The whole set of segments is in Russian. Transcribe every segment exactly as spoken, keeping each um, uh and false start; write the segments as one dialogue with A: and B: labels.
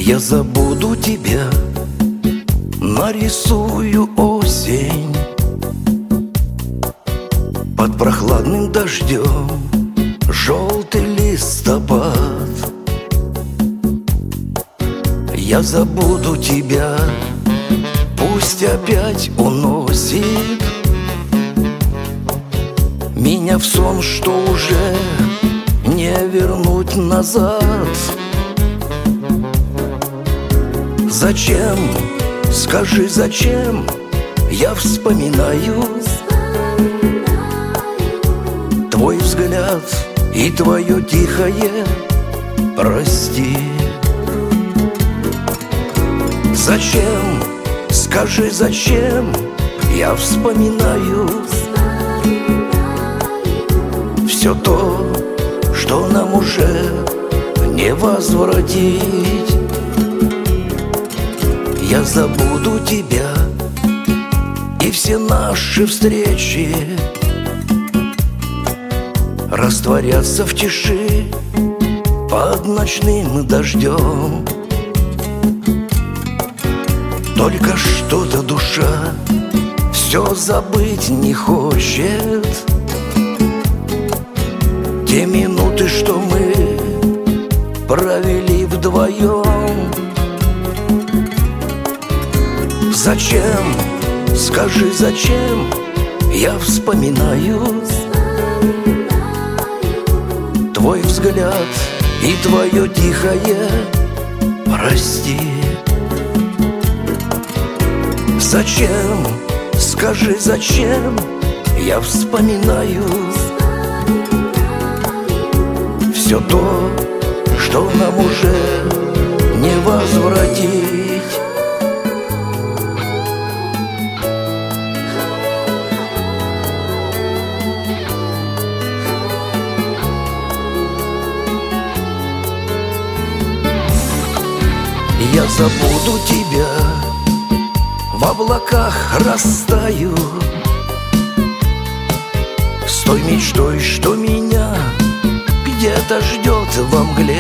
A: Я забуду тебя, нарисую осень под прохладным дождем, желтый листопад. Я забуду тебя, пусть опять уносит меня в сон, что уже не вернуть назад. Зачем, скажи, зачем я вспоминаю твой взгляд и твое тихое «прости». Зачем, скажи, зачем я вспоминаю все то, что нам уже не возвратить. Я забуду тебя и все наши встречи растворятся в тиши под ночным дождем. Только что-то душа все забыть не хочет. Те минуты, что мы провели вдвоем. Зачем, скажи, зачем я вспоминаю твой взгляд и твое тихое «прости». Зачем, скажи, зачем я вспоминаю все то, что нам уже не возвратить. Я забуду тебя, в облаках растаю с той мечтой, что меня где-то ждет во мгле.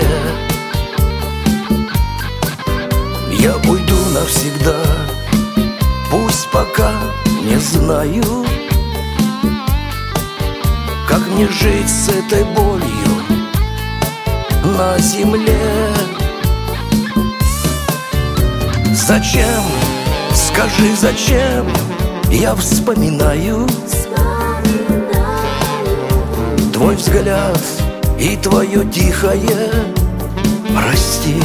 A: Я уйду навсегда, пусть пока не знаю, как мне жить с этой болью на земле. Зачем, скажи, зачем я вспоминаю твой взгляд и твое тихое «прости».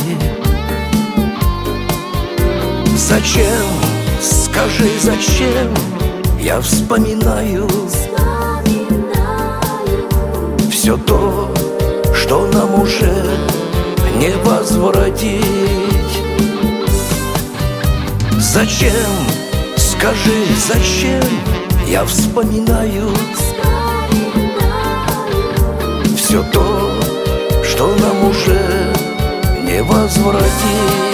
A: Зачем, скажи, зачем я вспоминаю все то, что нам уже не возвратить. Зачем, скажи, зачем я вспоминаю все то, что нам уже не возвратить.